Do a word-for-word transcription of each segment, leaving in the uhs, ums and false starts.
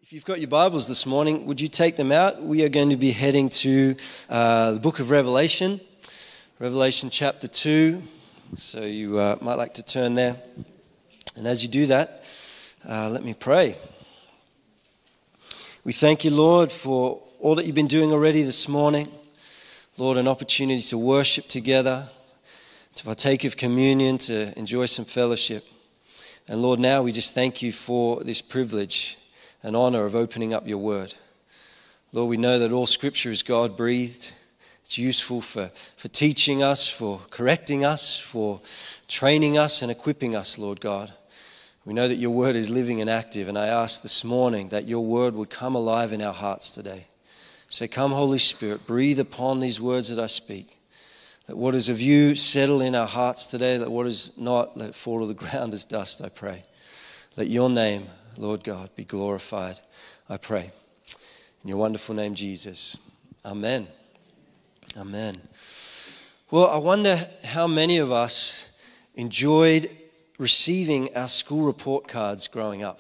If you've got your Bibles this morning, would you take them out? We are going to be heading to uh, the book of Revelation, Revelation chapter two. So you uh, might like to turn there. And as you do that, uh, let me pray. We thank you, Lord, for all that you've been doing already this morning. Lord, an opportunity to worship together, to partake of communion, to enjoy some fellowship. And Lord, now we just thank you for this privilege and honor of opening up your word. Lord, we know that all scripture is God-breathed. It's useful for, for teaching us, for correcting us, for training us and equipping us, Lord God. We know that your word is living and active, and I ask this morning that your word would come alive in our hearts today. Say, come, Holy Spirit, breathe upon these words that I speak. Let what is of you settle in our hearts today. Let what is not, let it fall to the ground as dust, I pray. Let your name, Lord God, be glorified, I pray. In your wonderful name, Jesus. Amen. Amen. Well, I wonder how many of us enjoyed receiving our school report cards growing up.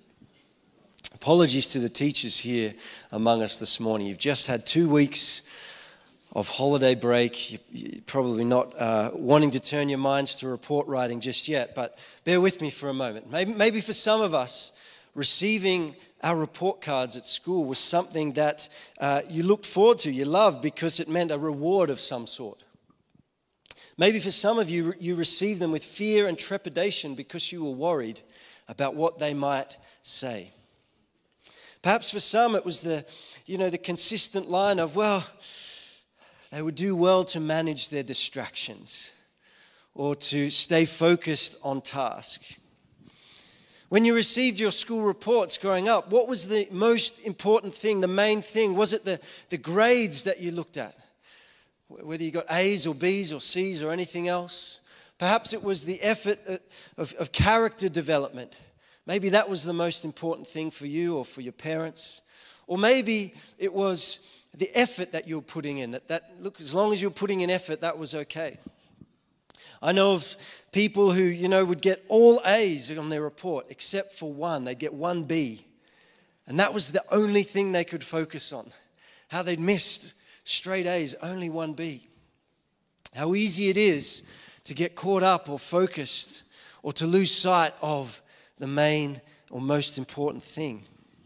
Apologies to the teachers here among us this morning. You've just had two weeks of holiday break. You're probably not uh, wanting to turn your minds to report writing just yet, but bear with me for a moment. Maybe, maybe for some of us, receiving our report cards at school was something that uh, you looked forward to, you loved, because it meant a reward of some sort. Maybe for some of you, you received them with fear and trepidation because you were worried about what they might say. Perhaps for some it was the, you know, the consistent line of, well, they would do well to manage their distractions or to stay focused on task. When you received your school reports growing up, what was the most important thing, the main thing? Was it the, the grades that you looked at? Whether you got A's or B's or C's or anything else? Perhaps it was the effort of, of character development. Maybe that was the most important thing for you or for your parents. Or maybe it was the effort that you're putting in. That, that look, as long as you're putting in effort, that was okay. I know of people who, you know, would get all A's on their report except for one. They'd get one B. And that was the only thing they could focus on. How they'd missed straight A's, only one B. How easy it is to get caught up or focused or to lose sight of the main or most important thing.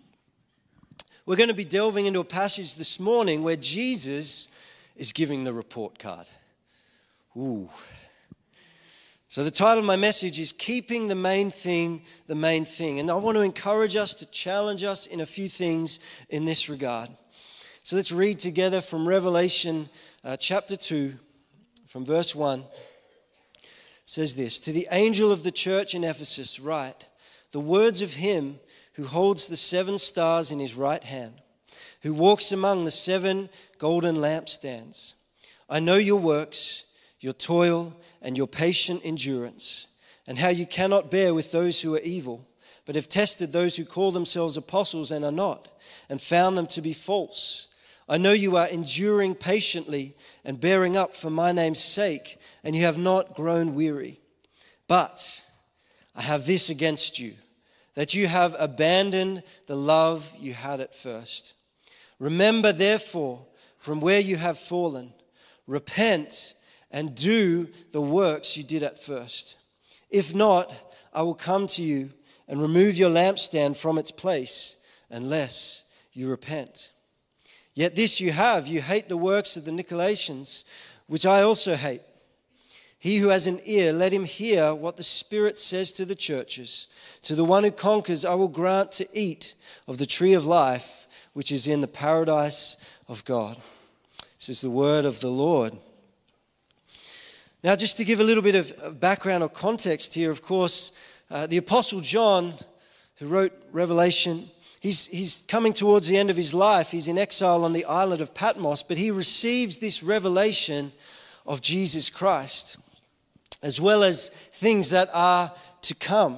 We're going to be delving into a passage this morning where Jesus is giving the report card. Ooh. So the title of my message is Keeping the Main Thing, the Main Thing. And I want to encourage us to challenge us in a few things in this regard. So let's read together from Revelation uh, chapter two, from verse one. It says this, to the angel of the church in Ephesus write, the words of him who holds the seven stars in his right hand, who walks among the seven golden lampstands. I know your works, your toil, and your patient endurance, and how you cannot bear with those who are evil, but have tested those who call themselves apostles and are not, and found them to be false. I know you are enduring patiently and bearing up for my name's sake, and you have not grown weary. But I have this against you, that you have abandoned the love you had at first. Remember, therefore, from where you have fallen, repent and do the works you did at first. If not, I will come to you and remove your lampstand from its place, unless you repent. Yet this you have, you hate the works of the Nicolaitans, which I also hate. He who has an ear, let him hear what the Spirit says to the churches. To the one who conquers, I will grant to eat of the tree of life, which is in the paradise of God. This is the word of the Lord. Now, just to give a little bit of background or context here, of course, uh, the Apostle John, who wrote Revelation, he's, he's coming towards the end of his life. He's in exile on the island of Patmos, but he receives this revelation of Jesus Christ, as well as things that are to come.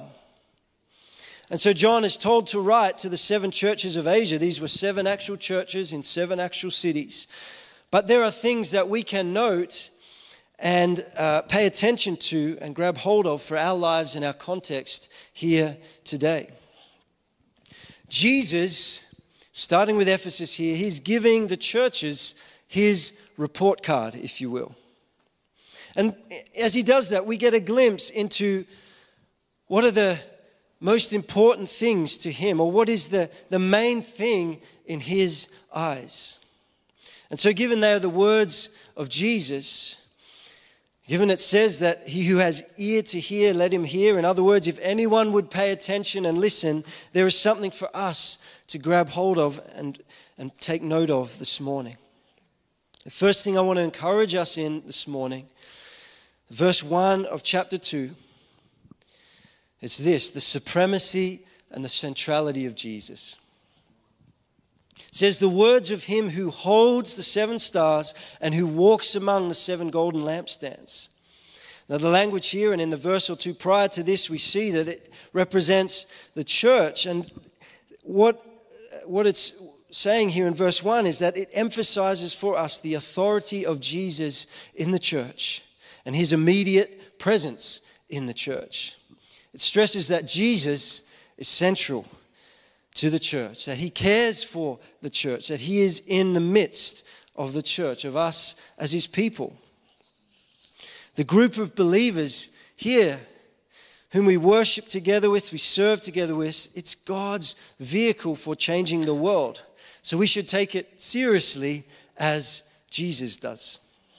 And so John is told to write to the seven churches of Asia. These were seven actual churches in seven actual cities. But there are things that we can note and uh, pay attention to and grab hold of for our lives and our context here today. Jesus, starting with Ephesus here, he's giving the churches his report card, if you will. And as he does that, we get a glimpse into what are the most important things to him, or what is the, the main thing in his eyes. And so given they are the words of Jesus, given it says that he who has ear to hear, let him hear. In other words, if anyone would pay attention and listen, there is something for us to grab hold of and, and take note of this morning. The first thing I want to encourage us in this morning, verse one of chapter two, it's this: the supremacy and the centrality of Jesus. It says, the words of him who holds the seven stars and who walks among the seven golden lampstands. Now the language here and in the verse or two prior to this, we see that it represents the church. And what, what it's saying here in verse one is that it emphasizes for us the authority of Jesus in the church and his immediate presence in the church. It stresses that Jesus is central to the church, that he cares for the church, that he is in the midst of the church, of us as his people. The group of believers here whom we worship together with, we serve together with, it's God's vehicle for changing the world. So we should take it seriously as Jesus does.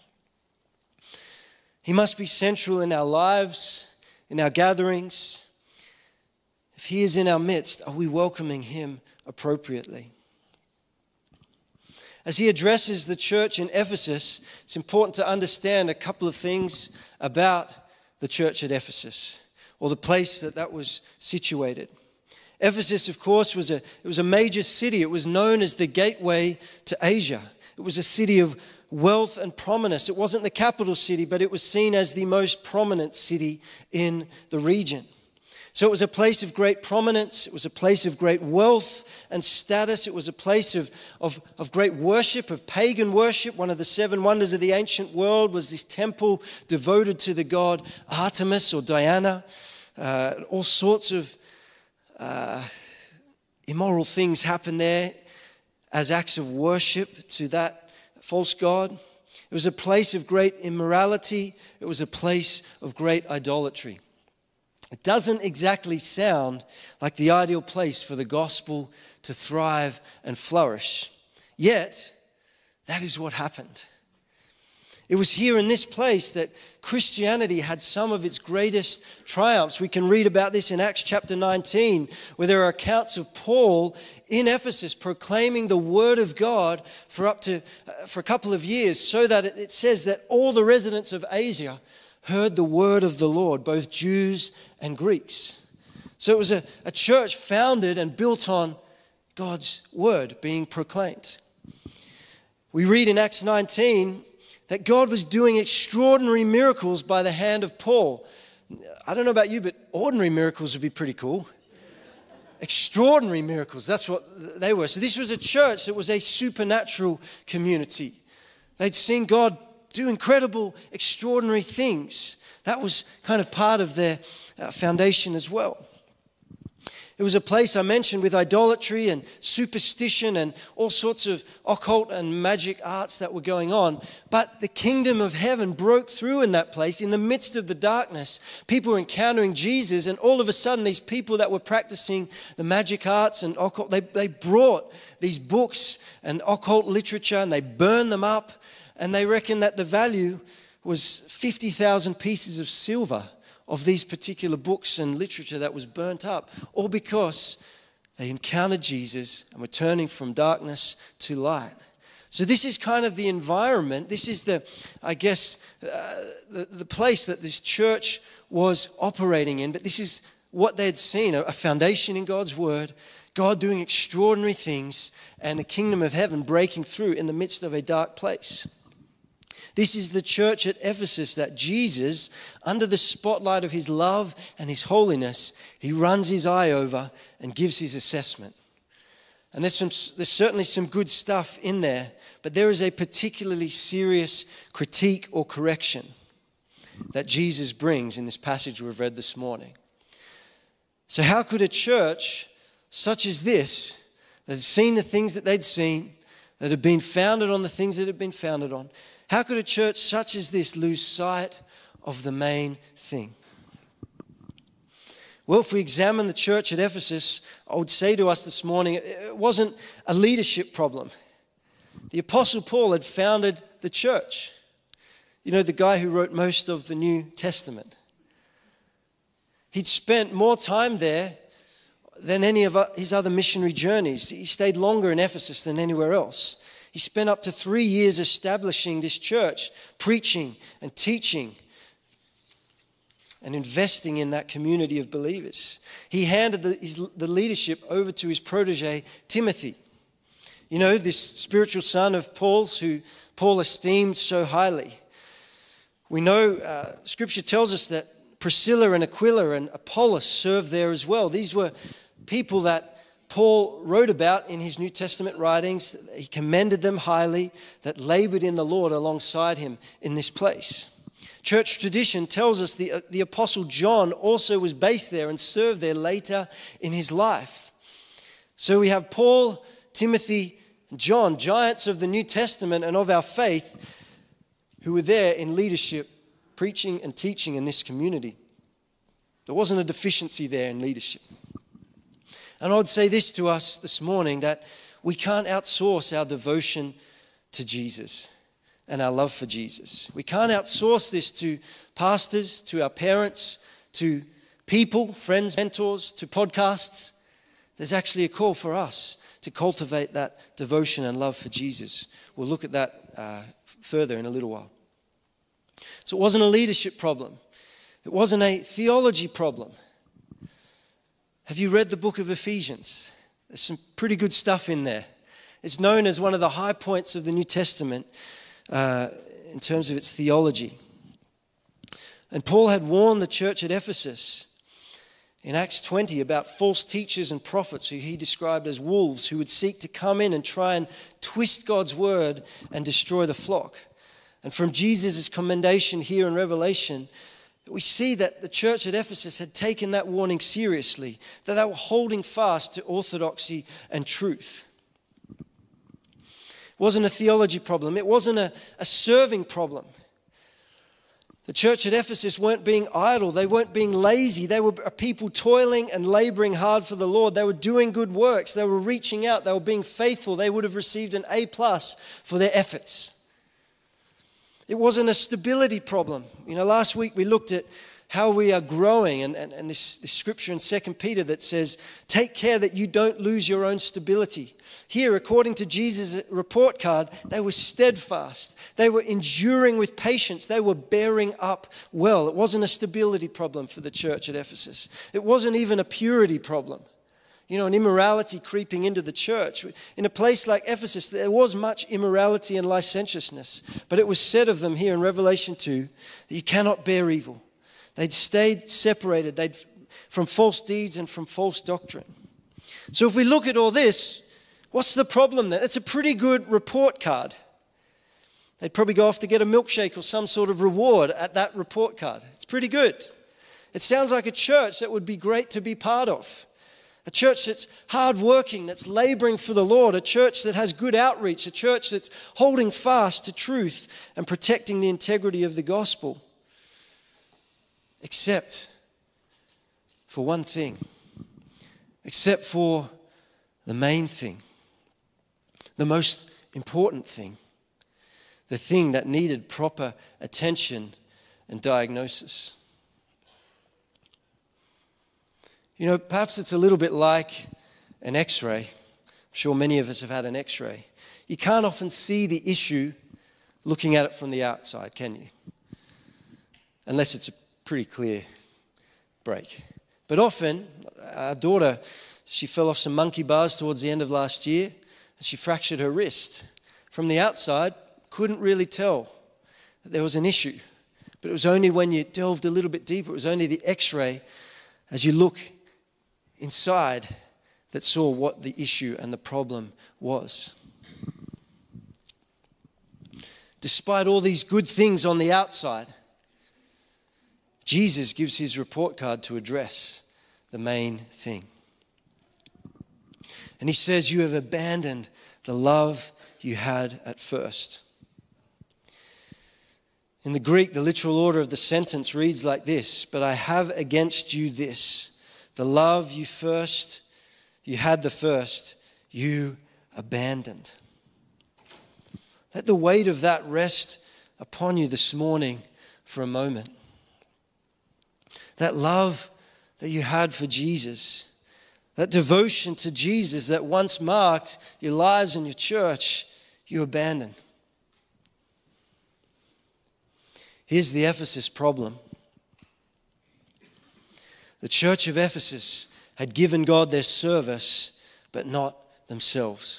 He must be central in our lives, in our gatherings. If he is in our midst, are we welcoming him appropriately? As he addresses the church in Ephesus, it's important to understand a couple of things about the church at Ephesus, or the place that that was situated. Ephesus, of course, was a, it was a major city. It was known as the gateway to Asia. It was a city of wealth and prominence. It wasn't the capital city, but it was seen as the most prominent city in the region. So it was a place of great prominence. It was a place of great wealth and status. It was a place of, of, of great worship, of pagan worship. One of the seven wonders of the ancient world was this temple devoted to the god Artemis or Diana. Uh, all sorts of uh, immoral things happened there as acts of worship to that false god. It was a place of great immorality. It was a place of great idolatry. It doesn't exactly sound like the ideal place for the gospel to thrive and flourish. Yet, that is what happened. It was here in this place that Christianity had some of its greatest triumphs. We can read about this in Acts chapter nineteen, where there are accounts of Paul in Ephesus proclaiming the word of God for up to uh, for a couple of years, so that it, it says that all the residents of Asia heard the word of the Lord, both Jews and Greeks. So it was a, a church founded and built on God's word being proclaimed. We read in Acts nineteen that God was doing extraordinary miracles by the hand of Paul. I don't know about you, but ordinary miracles would be pretty cool. Extraordinary miracles, that's what they were. So this was a church that was a supernatural community. They'd seen God do incredible, extraordinary things. That was kind of part of their uh, foundation as well. It was a place I mentioned with idolatry and superstition and all sorts of occult and magic arts that were going on. But the kingdom of heaven broke through in that place. In the midst of the darkness, people were encountering Jesus, and all of a sudden these people that were practicing the magic arts and occult, they, they brought these books and occult literature and they burned them up. And they reckon that the value was fifty thousand pieces of silver of these particular books and literature that was burnt up, all because they encountered Jesus and were turning from darkness to light. So this is kind of the environment. This is the, I guess, uh, the, the place that this church was operating in. But this is what they'd seen, a foundation in God's word, God doing extraordinary things, and the kingdom of heaven breaking through in the midst of a dark place. This is the church at Ephesus that Jesus, under the spotlight of his love and his holiness, he runs his eye over and gives his assessment. And there's, some, there's certainly some good stuff in there, but there is a particularly serious critique or correction that Jesus brings in this passage we've read this morning. So how could a church such as this, that had seen the things that they'd seen, that had been founded on the things that had been founded on, how could a church such as this lose sight of the main thing? Well, if we examine the church at Ephesus, I would say to us this morning, it wasn't a leadership problem. The Apostle Paul had founded the church. You know, the guy who wrote most of the New Testament. He'd spent more time there than any of his other missionary journeys. He stayed longer in Ephesus than anywhere else. He spent up to three years establishing this church, preaching and teaching and investing in that community of believers. He handed the, his, the leadership over to his protege, Timothy. You know, this spiritual son of Paul's who Paul esteemed so highly. We know uh, Scripture tells us that Priscilla and Aquila and Apollos served there as well. These were people that Paul wrote about in his New Testament writings. He commended them highly, that labored in the Lord alongside him in this place. Church tradition tells us the, the Apostle John also was based there and served there later in his life. So we have Paul, Timothy, John, giants of the New Testament and of our faith, who were there in leadership, preaching and teaching in this community. There wasn't a deficiency there in leadership. And I would say this to us this morning, that we can't outsource our devotion to Jesus and our love for Jesus. We can't outsource this to pastors, to our parents, to people, friends, mentors, to podcasts. There's actually a call for us to cultivate that devotion and love for Jesus. We'll look at that uh, further in a little while. So it wasn't a leadership problem. It wasn't a theology problem. Have you read the book of Ephesians? There's some pretty good stuff in there. It's known as one of the high points of the New Testament uh, in terms of its theology. And Paul had warned the church at Ephesus in Acts twenty about false teachers and prophets who he described as wolves who would seek to come in and try and twist God's word and destroy the flock. And from Jesus' commendation here in Revelation, we see that the church at Ephesus had taken that warning seriously, that they were holding fast to orthodoxy and truth. It wasn't a theology problem. It wasn't a, a serving problem. The church at Ephesus weren't being idle. They weren't being lazy. They were a people toiling and laboring hard for the Lord. They were doing good works. They were reaching out. They were being faithful. They would have received an A plus for their efforts. It wasn't a stability problem. You know, last week we looked at how we are growing and, and, and this, this scripture in Second Peter that says, take care that you don't lose your own stability. Here, according to Jesus' report card, they were steadfast. They were enduring with patience. They were bearing up well. It wasn't a stability problem for the church at Ephesus. It wasn't even a purity problem. You know, an immorality creeping into the church. In a place like Ephesus, there was much immorality and licentiousness. But it was said of them here in Revelation two that you cannot bear evil. They'd stayed separated they'd, from false deeds and from false doctrine. So if we look at all this, what's the problem then? It's a pretty good report card. They'd probably go off to get a milkshake or some sort of reward at that report card. It's pretty good. It sounds like a church that would be great to be part of. A church that's hardworking, that's laboring for the Lord. A church that has good outreach. A church that's holding fast to truth and protecting the integrity of the gospel. Except for one thing. Except for the main thing. The most important thing. The thing that needed proper attention and diagnosis. You know, perhaps it's a little bit like an x-ray. I'm sure many of us have had an x-ray. You can't often see the issue looking at it from the outside, can you? Unless it's a pretty clear break. But often, our daughter, she fell off some monkey bars towards the end of last year, and she fractured her wrist. From the outside, couldn't really tell that there was an issue. But it was only when you delved a little bit deeper, it was only the x-ray, as you look inside, that saw what the issue and the problem was. Despite all these good things on the outside, Jesus gives his report card to address the main thing. And he says, you have abandoned the love you had at first. In the Greek, the literal order of the sentence reads like this: but I have against you this, the love you first, you had the first, you abandoned. Let the weight of that rest upon you this morning for a moment. That love that you had for Jesus, that devotion to Jesus that once marked your lives and your church, you abandoned. Here's the Ephesus problem. The church of Ephesus had given God their service, but not themselves.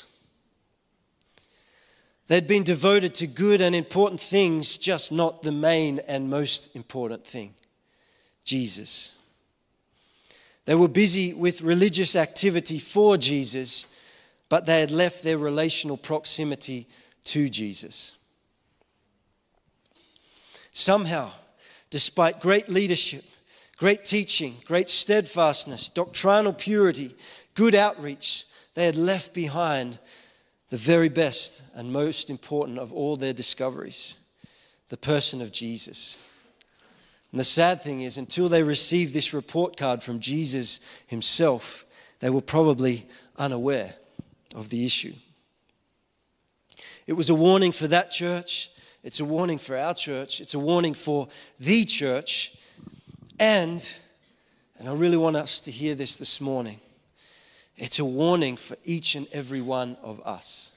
They'd been devoted to good and important things, just not the main and most important thing, Jesus. They were busy with religious activity for Jesus, but they had left their relational proximity to Jesus. Somehow, despite great leadership, great teaching, great steadfastness, doctrinal purity, good outreach, they had left behind the very best and most important of all their discoveries, the person of Jesus. And the sad thing is, until they received this report card from Jesus himself, they were probably unaware of the issue. It was a warning for that church. It's a warning for our church. It's a warning for the church. And, and I really want us to hear this this morning, it's a warning for each and every one of us.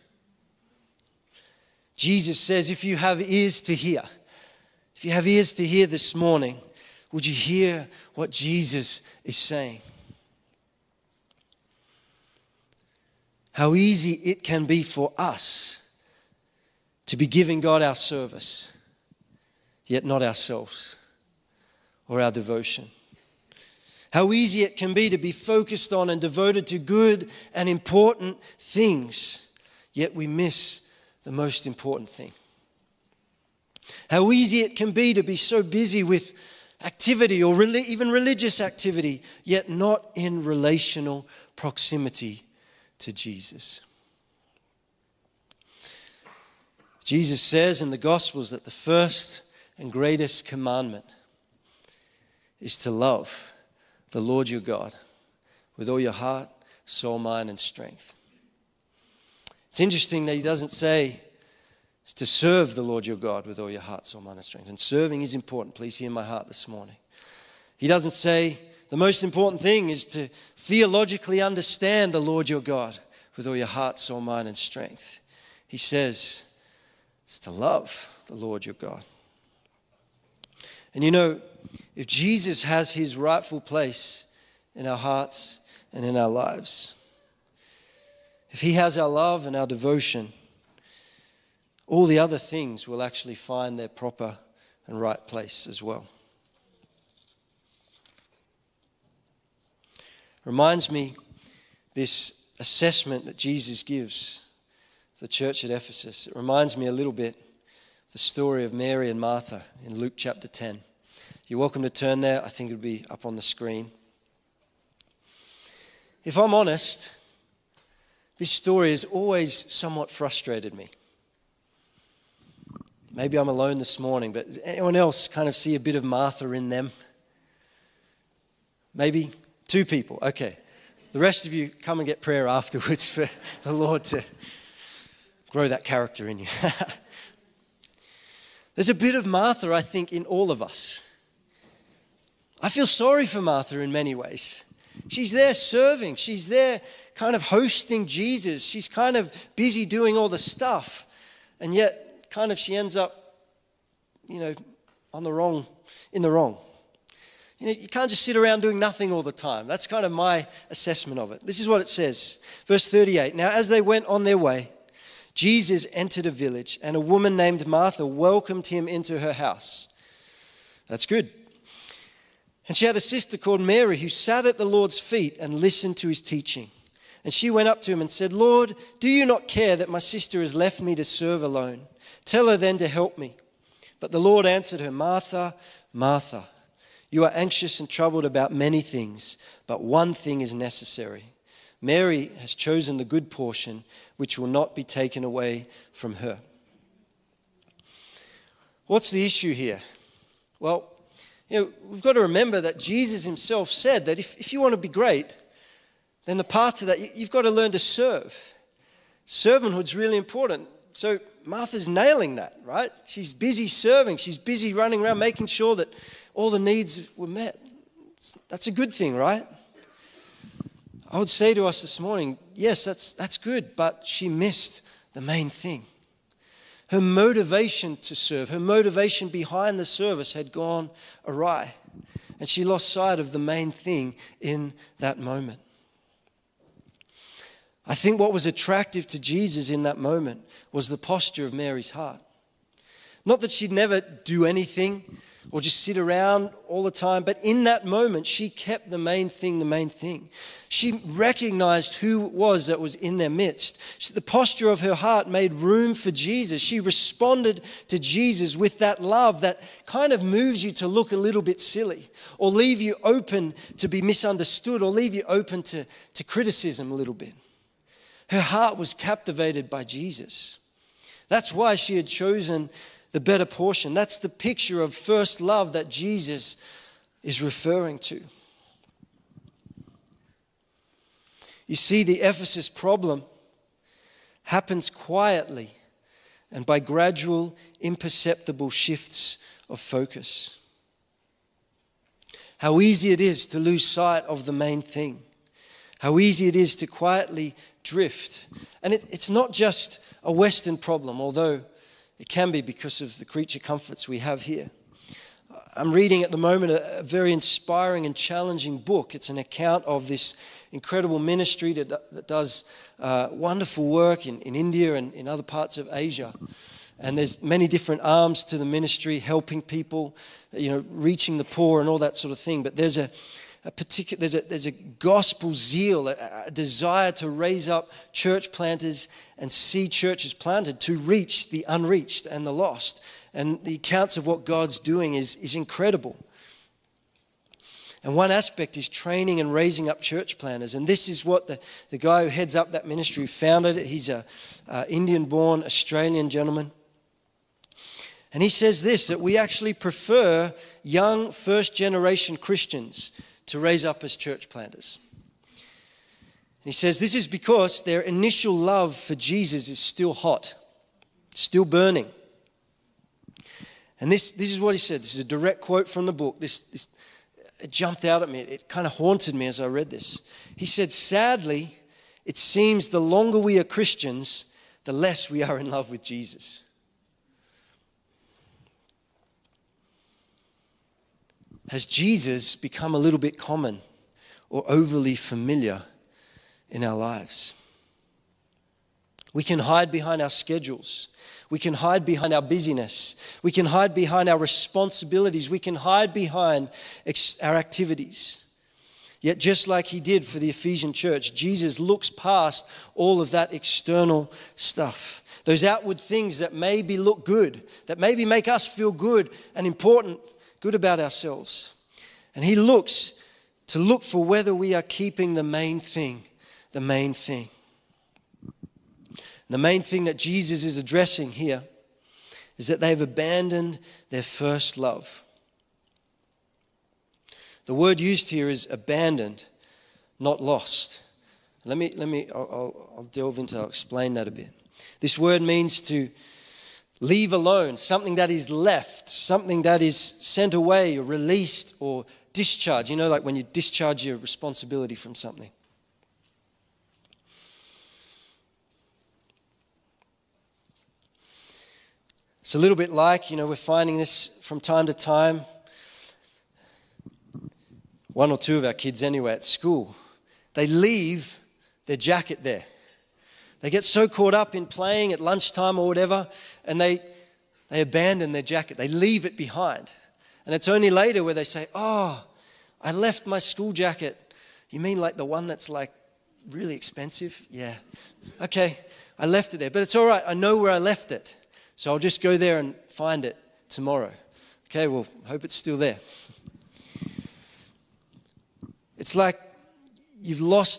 Jesus says, if you have ears to hear, if you have ears to hear this morning, would you hear what Jesus is saying? How easy it can be for us to be giving God our service, yet not ourselves or our devotion. How easy it can be to be focused on and devoted to good and important things, yet we miss the most important thing. How easy it can be to be so busy with activity or re- even religious activity, yet not in relational proximity to Jesus. Jesus says in the Gospels that the first and greatest commandment is to love the Lord your God with all your heart, soul, mind, and strength. It's interesting that he doesn't say it's to serve the Lord your God with all your heart, soul, mind, and strength. And serving is important. Please hear my heart this morning. He doesn't say the most important thing is to theologically understand the Lord your God with all your heart, soul, mind, and strength. He says it's to love the Lord your God. And you know, if Jesus has his rightful place in our hearts and in our lives, if he has our love and our devotion, all the other things will actually find their proper and right place as well. Reminds me this assessment that Jesus gives the church at Ephesus. It reminds me a little bit of the story of Mary and Martha in Luke chapter ten. You're welcome to turn there. I think it'll be up on the screen. If I'm honest, this story has always somewhat frustrated me. Maybe I'm alone this morning, but does anyone else kind of see a bit of Martha in them? Maybe two people. Okay. The rest of you come and get prayer afterwards for the Lord to grow that character in you. There's a bit of Martha, I think, in all of us. I feel sorry for Martha in many ways. She's there serving. She's there kind of hosting Jesus. She's kind of busy doing all the stuff. And yet, kind of she ends up, you know, on the wrong, in the wrong. You know, you can't just sit around doing nothing all the time. That's kind of my assessment of it. This is what it says. Verse thirty-eight. Now, as they went on their way, Jesus entered a village, and a woman named Martha welcomed him into her house. That's good. And she had a sister called Mary who sat at the Lord's feet and listened to his teaching. And she went up to him and said, Lord, do you not care that my sister has left me to serve alone? Tell her then to help me. But the Lord answered her, Martha, Martha, you are anxious and troubled about many things, but one thing is necessary. Mary has chosen the good portion, which will not be taken away from her. What's the issue here? Well, you know, we've got to remember that Jesus himself said that if, if you want to be great, then the path to that, you've got to learn to serve. Servanthood's really important. So Martha's nailing that, right? She's busy serving. She's busy running around making sure that all the needs were met. That's a good thing, right? I would say to us this morning, yes, that's, that's good, but she missed the main thing. Her motivation to serve, her motivation behind the service had gone awry. And she lost sight of the main thing in that moment. I think what was attractive to Jesus in that moment was the posture of Mary's heart. Not that she'd never do anything or just sit around all the time, but in that moment, she kept the main thing the main thing. She recognized who it was that was in their midst. The posture of her heart made room for Jesus. She responded to Jesus with that love that kind of moves you to look a little bit silly or leave you open to be misunderstood or leave you open to, to criticism a little bit. Her heart was captivated by Jesus. That's why she had chosen the better portion. That's the picture of first love that Jesus is referring to. You see, the Ephesus problem happens quietly and by gradual, imperceptible shifts of focus. How easy it is to lose sight of the main thing. How easy it is to quietly drift. And it, it's not just a Western problem, although it can be because of the creature comforts we have here. I'm reading at the moment a, a very inspiring and challenging book. It's an account of this incredible ministry that, that does uh, wonderful work in, in India and in other parts of Asia. And there's many different arms to the ministry, helping people, you know, reaching the poor and all that sort of thing. But there's a A particular, there's a there's a gospel zeal, a, a desire to raise up church planters and see churches planted to reach the unreached and the lost. And the accounts of what God's doing is, is incredible. And one aspect is training and raising up church planters. And this is what the, the guy who heads up that ministry founded it. He's a uh, Indian-born Australian gentleman. And he says this, that we actually prefer young first-generation Christians to raise up as church planters. He says this is because their initial love for Jesus is still hot, still burning. And this, this is what he said. This is a direct quote from the book. This, this it jumped out at me. It kind of haunted me as I read this. He said, sadly, it seems the longer we are Christians, the less we are in love with Jesus. Has Jesus become a little bit common or overly familiar in our lives? We can hide behind our schedules. We can hide behind our busyness. We can hide behind our responsibilities. We can hide behind ex- our activities. Yet just like he did for the Ephesian church, Jesus looks past all of that external stuff. Those outward things that maybe look good, that maybe make us feel good and important, good about ourselves. And he looks to look for whether we are keeping the main thing, the main thing. The main thing that Jesus is addressing here is that they've abandoned their first love. The word used here is abandoned, not lost. Let me, let me, I'll, I'll, I'll delve into, I'll explain that a bit. This word means to leave alone, something that is left, something that is sent away or released or discharged. You know, like when you discharge your responsibility from something. It's a little bit like, you know, we're finding this from time to time. One or two of our kids anyway at school, they leave their jacket there. They get so caught up in playing at lunchtime or whatever, and they they abandon their jacket. They leave it behind. And it's only later where they say, oh, I left my school jacket. You mean like the one that's like really expensive? Yeah. Okay, I left it there. But it's all right. I know where I left it. So I'll just go there and find it tomorrow. Okay, well, hope it's still there. It's like you've lost it.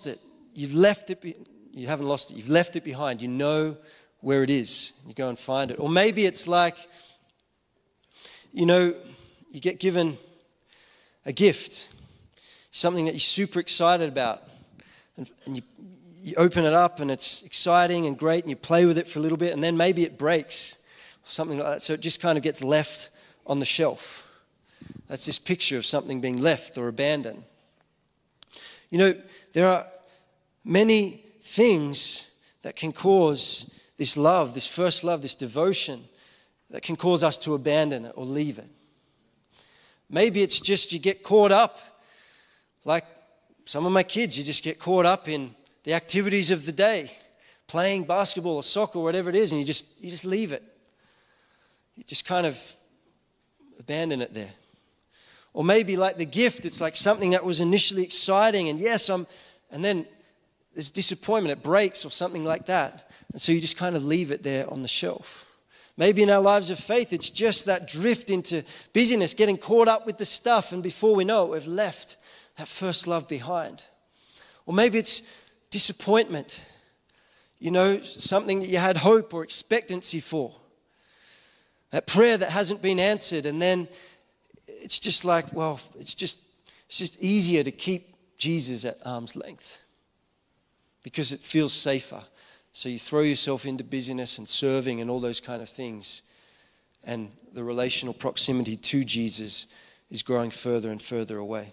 you've left it, be- you haven't lost it, you've left it behind. You know where it is. You go and find it. Or maybe it's like, you know, you get given a gift, something that you're super excited about, and, and you, you open it up and it's exciting and great, and you play with it for a little bit, and then maybe it breaks, or something like that. So it just kind of gets left on the shelf. That's this picture of something being left or abandoned. You know, there are many things that can cause this love, this first love, this devotion, that can cause us to abandon it or leave it. Maybe it's just you get caught up, like some of my kids, you just get caught up in the activities of the day, playing basketball or soccer or whatever it is, and you just you just leave it. You just kind of abandon it there. Or maybe like the gift, it's like something that was initially exciting, and yes, I'm, and then there's disappointment, it breaks or something like that. And so you just kind of leave it there on the shelf. Maybe in our lives of faith, it's just that drift into busyness, getting caught up with the stuff, and before we know it, we've left that first love behind. Or maybe it's disappointment, you know, something that you had hope or expectancy for. That prayer that hasn't been answered, and then it's just like, well, it's just it's just easier to keep Jesus at arm's length because it feels safer. So you throw yourself into busyness and serving and all those kind of things, and the relational proximity to Jesus is growing further and further away.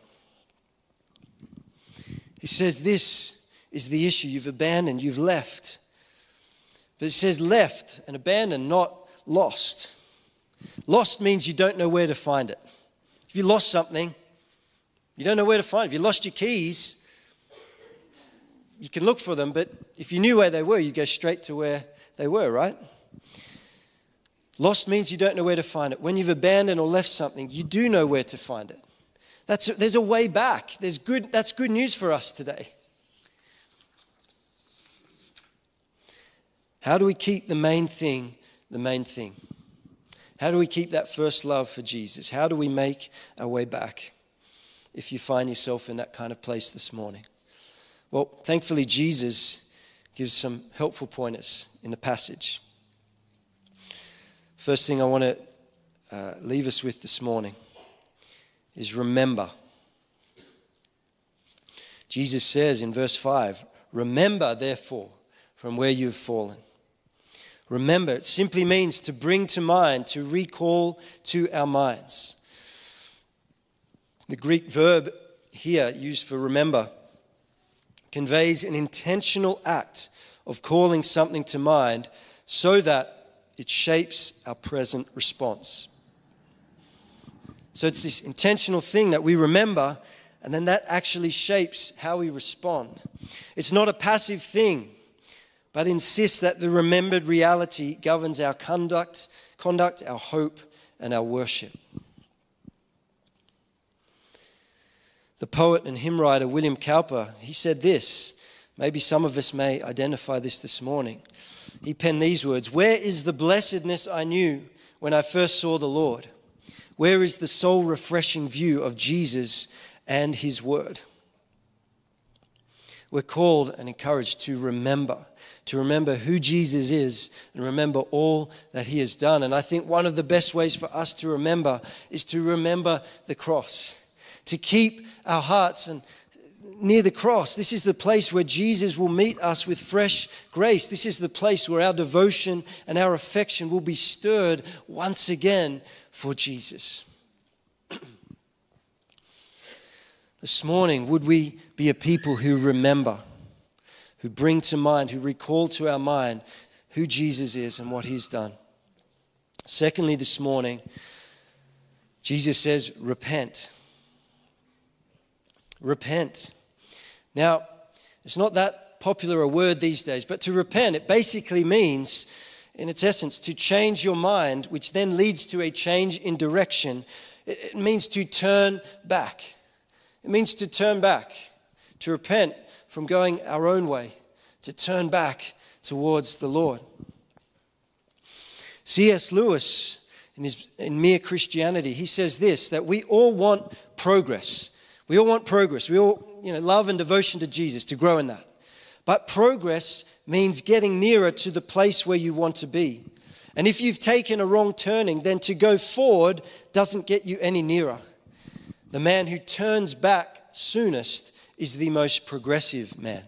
He says this is the issue. You've abandoned, you've left. But it says left and abandoned, not lost. Lost means you don't know where to find it. If you lost something, you don't know where to find it. If you lost your keys, you can look for them, but if you knew where they were, you go straight to where they were, right? Lost means you don't know where to find it. When you've abandoned or left something, you do know where to find it. That's a, there's a way back. There's good, that's good news for us today. How do we keep the main thing the main thing? How do we keep that first love for Jesus? How do we make our way back if you find yourself in that kind of place this morning? Well, thankfully, Jesus gives some helpful pointers in the passage. First thing I want to uh, leave us with this morning is remember. Jesus says in verse five, remember, therefore, from where you've fallen. Remember, it simply means to bring to mind, to recall to our minds. The Greek verb here used for remember conveys an intentional act of calling something to mind so that it shapes our present response. So it's this intentional thing that we remember, and then that actually shapes how we respond. It's not a passive thing, but insists that the remembered reality governs our conduct, conduct, our hope, and our worship. The poet and hymn writer William Cowper, he said this. Maybe some of us may identify this this morning. He penned these words, "Where is the blessedness I knew when I first saw the Lord? Where is the soul-refreshing view of Jesus and his word?" We're called and encouraged to remember, to remember who Jesus is and remember all that he has done. And I think one of the best ways for us to remember is to remember the cross, to keep our hearts and near the cross. This is the place where Jesus will meet us with fresh grace. This is the place where our devotion and our affection will be stirred once again for Jesus. This morning, would we be a people who remember, who bring to mind, who recall to our mind who Jesus is and what he's done? Secondly, this morning, Jesus says, repent. Repent. Now, it's not that popular a word these days, but to repent, it basically means, in its essence, to change your mind, which then leads to a change in direction. It means to turn back. It means to turn back, to repent from going our own way, to turn back towards the Lord. C S Lewis, in his in Mere Christianity, he says this, that we all want progress. We all want progress. We all, you know, love and devotion to Jesus, to grow in that. But progress means getting nearer to the place where you want to be. And if you've taken a wrong turning, then to go forward doesn't get you any nearer. The man who turns back soonest is the most progressive man.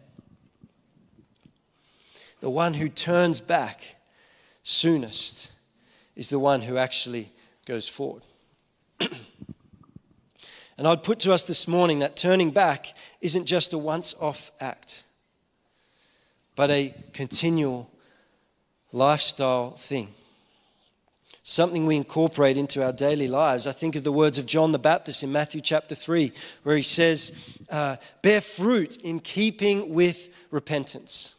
The one who turns back soonest is the one who actually goes forward. And I'd put to us this morning that turning back isn't just a once-off act, but a continual lifestyle thing. Something we incorporate into our daily lives. I think of the words of John the Baptist in Matthew chapter three, where he says, uh, bear fruit in keeping with repentance.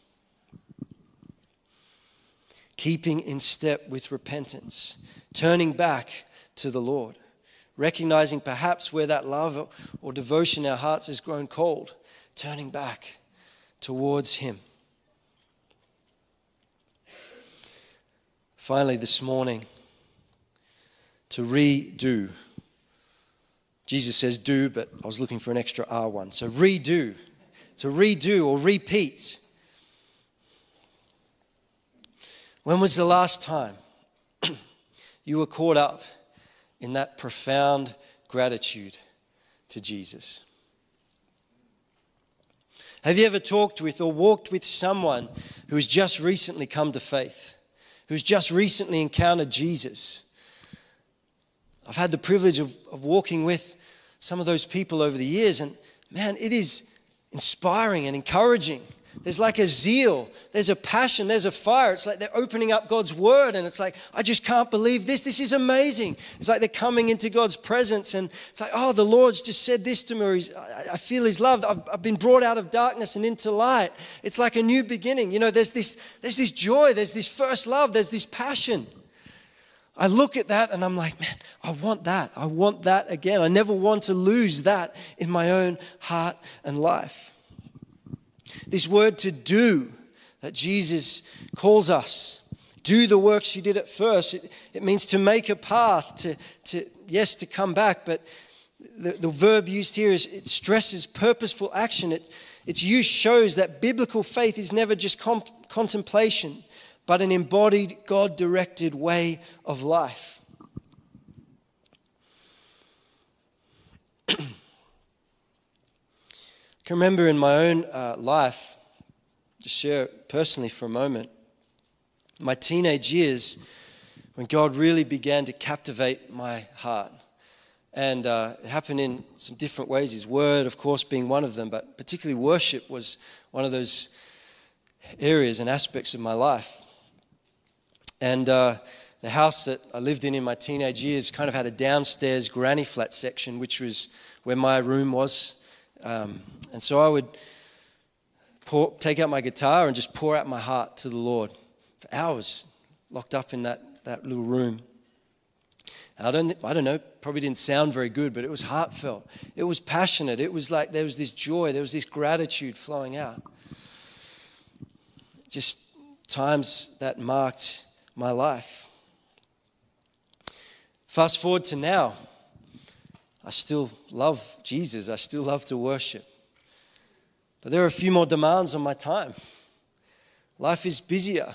Keeping in step with repentance. Turning back to the Lord. Recognizing perhaps where that love or devotion in our hearts has grown cold. Turning back towards Him. Finally, this morning, to redo. Jesus says do, but I was looking for an extra R one. So redo. To redo or repeat. When was the last time you were caught up in that profound gratitude to Jesus? Have you ever talked with or walked with someone who has just recently come to faith, who's just recently encountered Jesus? I've had the privilege of, of walking with some of those people over the years, and man, it is inspiring and encouraging. There's like a zeal, there's a passion, there's a fire. It's like they're opening up God's word, and it's like, I just can't believe this. This is amazing. It's like they're coming into God's presence, and it's like, oh, the Lord's just said this to me. Or he's, I, I feel His love. I've, I've been brought out of darkness and into light. It's like a new beginning. You know, there's this, there's this joy, there's this first love, there's this passion. I look at that and I'm like, man, I want that. I want that again. I never want to lose that in my own heart and life. This word to do that Jesus calls us, do the works you did at first. It, it means to make a path, to, to yes, to come back. But the, the verb used here is it stresses purposeful action. It, its use shows that biblical faith is never just comp- contemplation, but an embodied, God-directed way of life. I can remember in my own uh, life, just share it personally for a moment, my teenage years when God really began to captivate my heart. And uh, it happened in some different ways, His Word, of course, being one of them, but particularly worship was one of those areas and aspects of my life. And uh, the house that I lived in in my teenage years kind of had a downstairs granny flat section, which was where my room was. Um, and so I would pour, take out my guitar and just pour out my heart to the Lord for hours, locked up in that, that little room. And I don't, I don't know, probably didn't sound very good, but it was heartfelt. It was passionate. It was like there was this joy, there was this gratitude flowing out. Just times that marked my life. Fast forward to now, I still love Jesus. I still love to worship. But there are a few more demands on my time. Life is busier.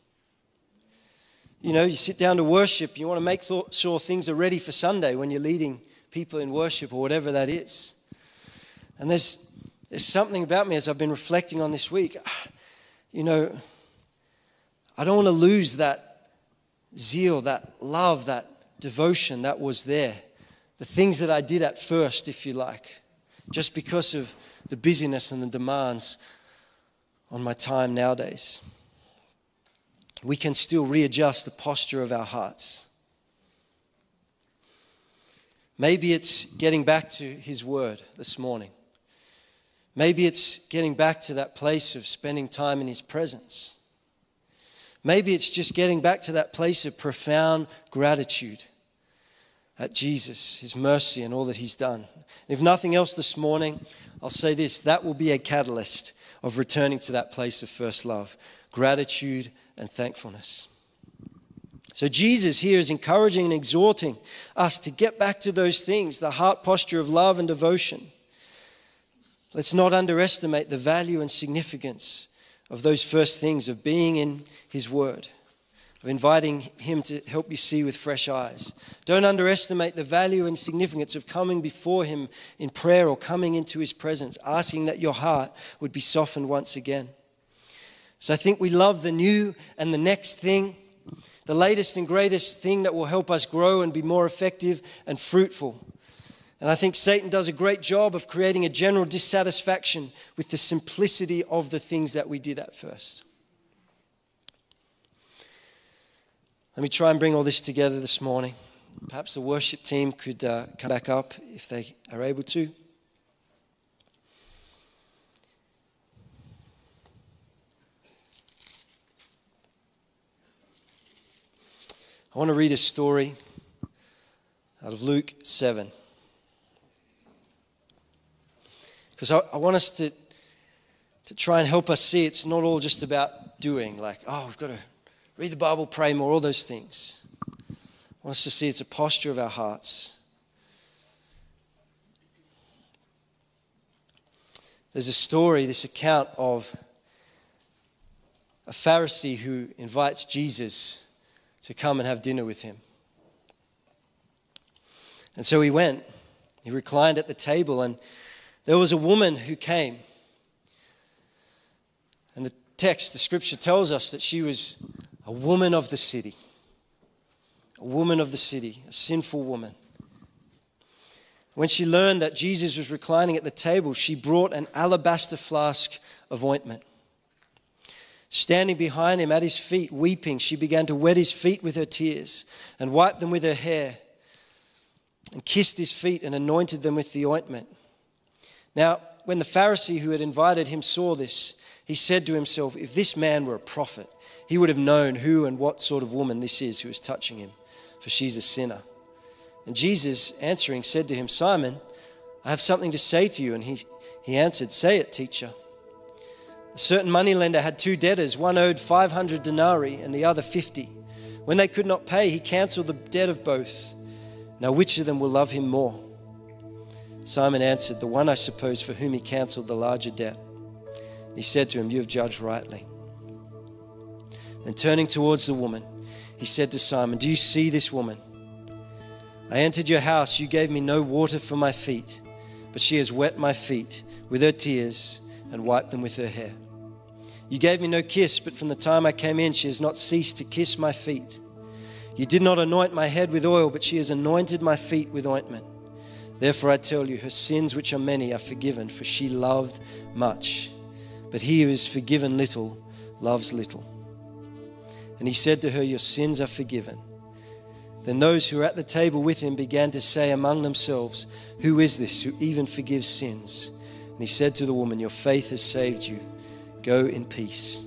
You know, you sit down to worship, you want to make sure things are ready for Sunday when you're leading people in worship or whatever that is. And there's, there's something about me as I've been reflecting on this week. You know, I don't want to lose that zeal, that love, that devotion that was there. The things that I did at first, if you like, just because of the busyness and the demands on my time nowadays. We can still readjust the posture of our hearts. Maybe it's getting back to His Word this morning. Maybe it's getting back to that place of spending time in His presence. Maybe it's just getting back to that place of profound gratitude at Jesus, His mercy and all that He's done. And if nothing else this morning, I'll say this, that will be a catalyst of returning to that place of first love, gratitude and thankfulness. So Jesus here is encouraging and exhorting us to get back to those things, the heart posture of love and devotion. Let's not underestimate the value and significance of those first things, of being in his word, of inviting him to help you see with fresh eyes. Don't underestimate the value and significance of coming before him in prayer or coming into his presence, asking that your heart would be softened once again. So I think we love the new and the next thing, the latest and greatest thing that will help us grow and be more effective and fruitful. And I think Satan does a great job of creating a general dissatisfaction with the simplicity of the things that we did at first. Let me try and bring all this together this morning. Perhaps the worship team could uh, come back up if they are able to. I want to read a story out of Luke seven. Because I, I want us to, to try and help us see it's not all just about doing, like, oh, we've got to read the Bible, pray more, all those things. I want us to see it's a posture of our hearts. There's a story, this account of a Pharisee who invites Jesus to come and have dinner with him. And so he went. He reclined at the table, and there was a woman who came. And the text, the scripture tells us that she was a woman of the city. A woman of the city, a sinful woman. When she learned that Jesus was reclining at the table, she brought an alabaster flask of ointment. Standing behind him at his feet, weeping, she began to wet his feet with her tears and wiped them with her hair and kissed his feet and anointed them with the ointment. Now, when the Pharisee who had invited him saw this, he said to himself, if this man were a prophet, he would have known who and what sort of woman this is who is touching him, for she's a sinner. And Jesus, answering, said to him, Simon, I have something to say to you. And he, he answered, say it, teacher. A certain moneylender had two debtors. One owed five hundred denarii and the other fifty. When they could not pay, he cancelled the debt of both. Now which of them will love him more? Simon answered, the one, I suppose, for whom he cancelled the larger debt. He said to him, you have judged rightly. Then turning towards the woman, he said to Simon, do you see this woman? I entered your house. You gave me no water for my feet, but she has wet my feet with her tears and wiped them with her hair. You gave me no kiss, but from the time I came in, she has not ceased to kiss my feet. You did not anoint my head with oil, but she has anointed my feet with ointment. Therefore I tell you, her sins, which are many, are forgiven, for she loved much. But he who is forgiven little loves little. And he said to her, your sins are forgiven. Then those who were at the table with him began to say among themselves, who is this who even forgives sins? And he said to the woman, your faith has saved you. Go in peace.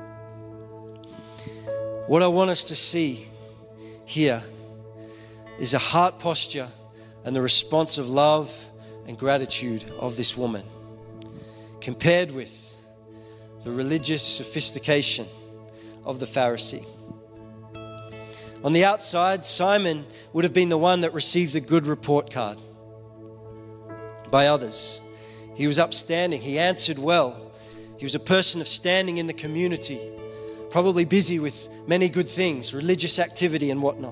What I want us to see here is a heart posture and the response of love and gratitude of this woman, compared with the religious sophistication of the Pharisee. On the outside, Simon would have been the one that received a good report card by others. He was upstanding. He answered well. He was a person of standing in the community, probably busy with many good things, religious activity and whatnot.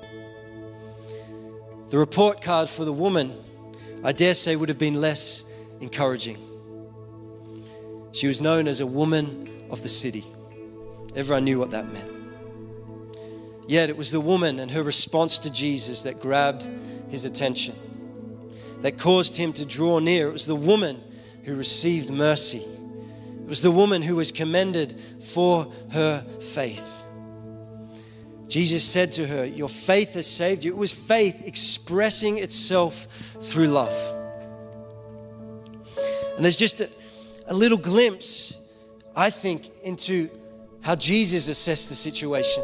The report card for the woman, I dare say, would have been less encouraging. She was known as a woman of the city. Everyone knew what that meant. Yet it was the woman and her response to Jesus that grabbed his attention, that caused him to draw near. It was the woman who received mercy. It was the woman who was commended for her faith. Jesus said to her, your faith has saved you. It was faith expressing itself through love. And there's just a, a little glimpse, I think, into how Jesus assessed the situation.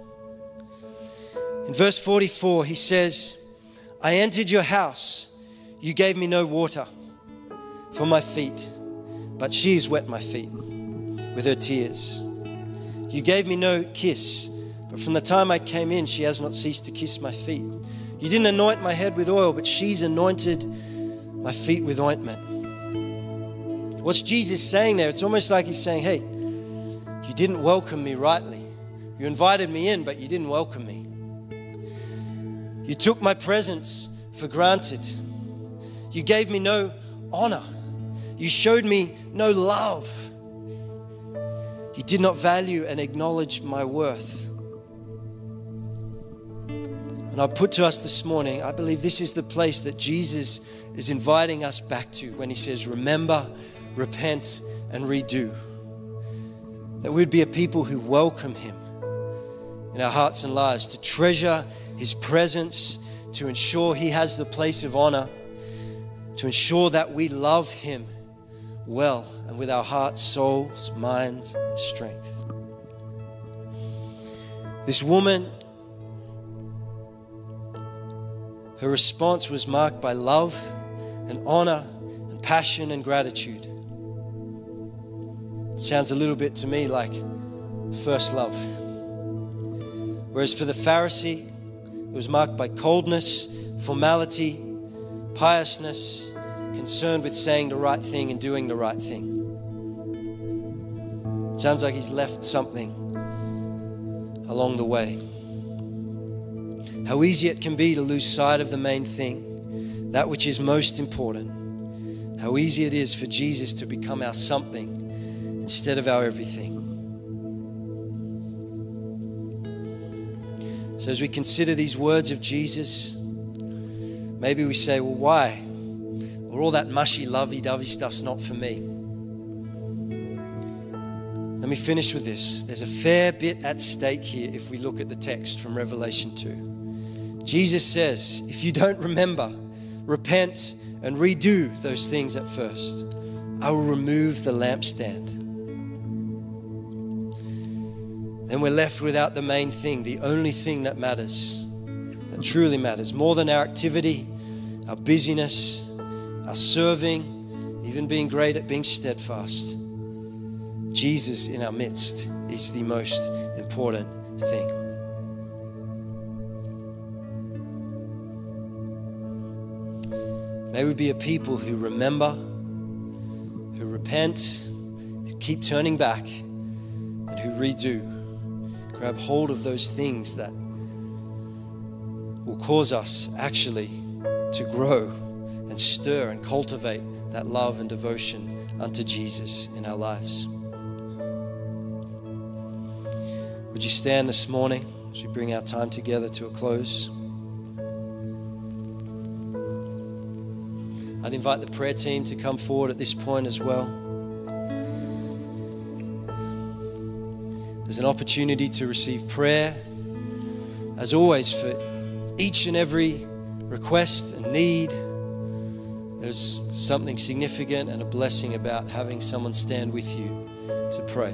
In verse forty-four, he says, I entered your house. You gave me no water for my feet, but she has wet my feet with her tears. You gave me no kiss, but from the time I came in, she has not ceased to kiss my feet. You didn't anoint my head with oil, but she's anointed my feet with ointment. What's Jesus saying there? It's almost like he's saying, hey, you didn't welcome me rightly. You invited me in, but you didn't welcome me. You took my presence for granted. You gave me no honor. You showed me no love. You did not value and acknowledge my worth. And I put to us this morning, I believe this is the place that Jesus is inviting us back to when he says, remember, repent, and redo. That we'd be a people who welcome him in our hearts and lives, to treasure his presence, to ensure he has the place of honor, to ensure that we love him well and with our hearts, souls, minds, and strength. This woman, her response was marked by love and honor and passion and gratitude. It sounds a little bit to me like first love. Whereas for the Pharisee, it was marked by coldness, formality, piousness, concerned with saying the right thing and doing the right thing. It sounds like he's left something along the way. How easy it can be to lose sight of the main thing, that which is most important. How easy it is for Jesus to become our something instead of our everything. So as we consider these words of Jesus, maybe we say, well, why? Or all that mushy, lovey-dovey stuff's not for me. Let me finish with this. There's a fair bit at stake here if we look at the text from Revelation two. Jesus says, if you don't remember, repent and redo those things at first, I will remove the lampstand. Then we're left without the main thing, the only thing that matters, that truly matters, more than our activity, our busyness, our serving, even being great at being steadfast. Jesus in our midst is the most important thing. May we be a people who remember, who repent, who keep turning back, and who redo. Grab hold of those things that will cause us actually to grow and stir and cultivate that love and devotion unto Jesus in our lives. Would you stand this morning as we bring our time together to a close? I'd invite the prayer team to come forward at this point as well. There's an opportunity to receive prayer, as always, for each and every request and need. There's something significant and a blessing about having someone stand with you to pray.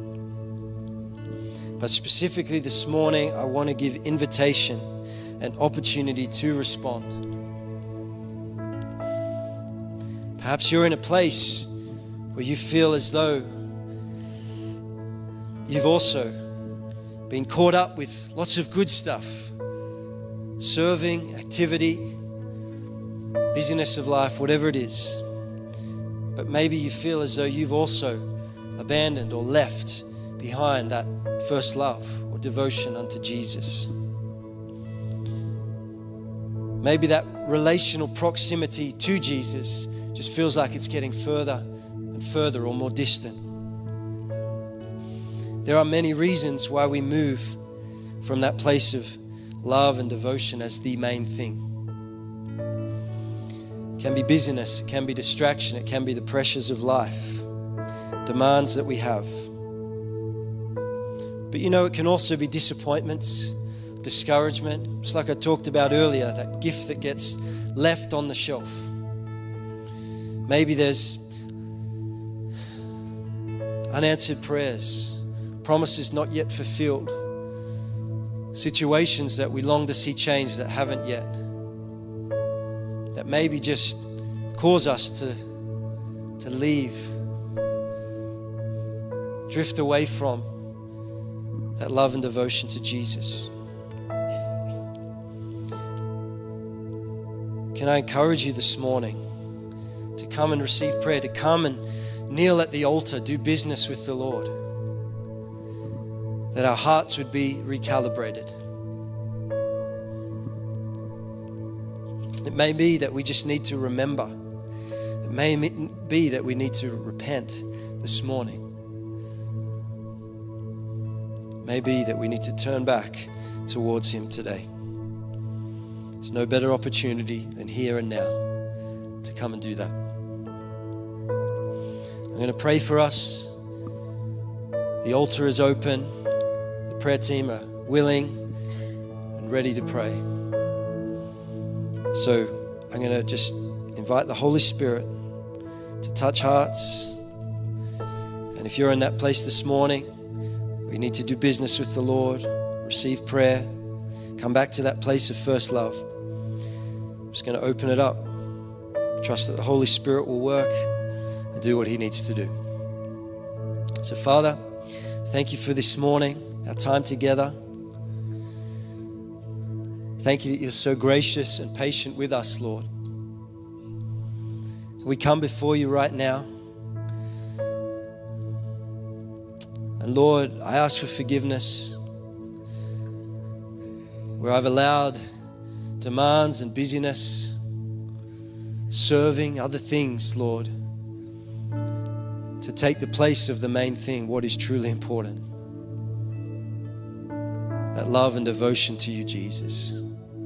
But specifically this morning, I want to give invitation and opportunity to respond. Perhaps you're in a place where you feel as though you've also been caught up with lots of good stuff, serving, activity, busyness of life, whatever it is. But maybe you feel as though you've also abandoned or left behind that first love or devotion unto Jesus. Maybe that relational proximity to Jesus just feels like it's getting further and further or more distant. There are many reasons why we move from that place of love and devotion as the main thing. It can be busyness, it can be distraction, it can be the pressures of life, demands that we have. But you know, it can also be disappointments, discouragement, just like I talked about earlier, that gift that gets left on the shelf. Maybe there's unanswered prayers, promises not yet fulfilled, situations that we long to see change that haven't yet, that maybe just cause us to, to leave, drift away from that love and devotion to Jesus. Can I encourage you this morning to come and receive prayer, to come and kneel at the altar, do business with the Lord, that our hearts would be recalibrated. It may be that we just need to remember. It may be that we need to repent this morning. It may be that we need to turn back towards Him today. There's no better opportunity than here and now to come and do that. I'm going to pray for us. The altar is open. The prayer team are willing and ready to pray. So I'm going to just invite the Holy Spirit to touch hearts. And if you're in that place this morning, we need to do business with the Lord, receive prayer, come back to that place of first love. I'm just going to open it up. Trust that the Holy Spirit will work and do what He needs to do. So Father, thank you for this morning, our time together. Thank you that you're so gracious and patient with us, Lord. We come before you right now. And Lord, I ask for forgiveness where I've allowed demands and busyness, serving other things, Lord, to take the place of the main thing, what is truly important. That love and devotion to you, Jesus.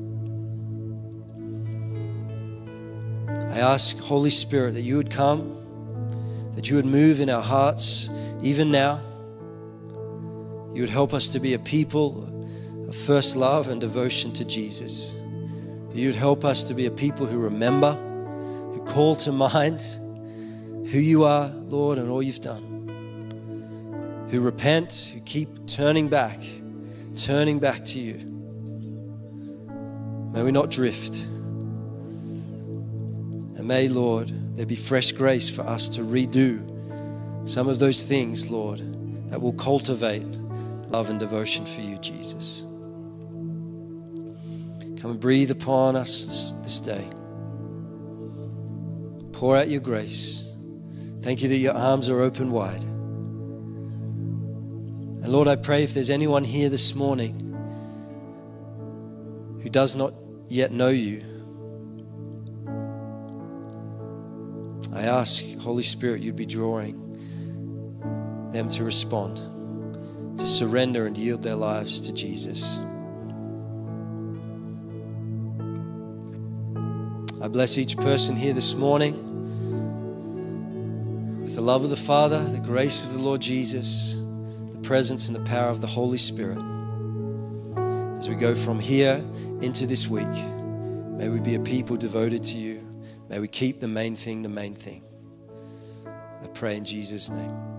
I ask, Holy Spirit, that you would come, that you would move in our hearts even now. You would help us to be a people of first love and devotion to Jesus. That you would help us to be a people who remember, who call to mind who you are, Lord, and all you've done. Who repent, who keep turning back, turning back to you. May we not drift. And may, Lord, there be fresh grace for us to redo some of those things, Lord, that will cultivate love and devotion for you, Jesus. Come and breathe upon us this, this day. Pour out your grace. Thank you that your arms are open wide. And Lord, I pray if there's anyone here this morning who does not yet know you, I ask, Holy Spirit, you'd be drawing them to respond, to surrender and yield their lives to Jesus. I bless each person here this morning with the love of the Father, the grace of the Lord Jesus, the presence and the power of the Holy Spirit. As we go from here into this week, may we be a people devoted to you. May we keep the main thing the main thing. I pray in Jesus' name.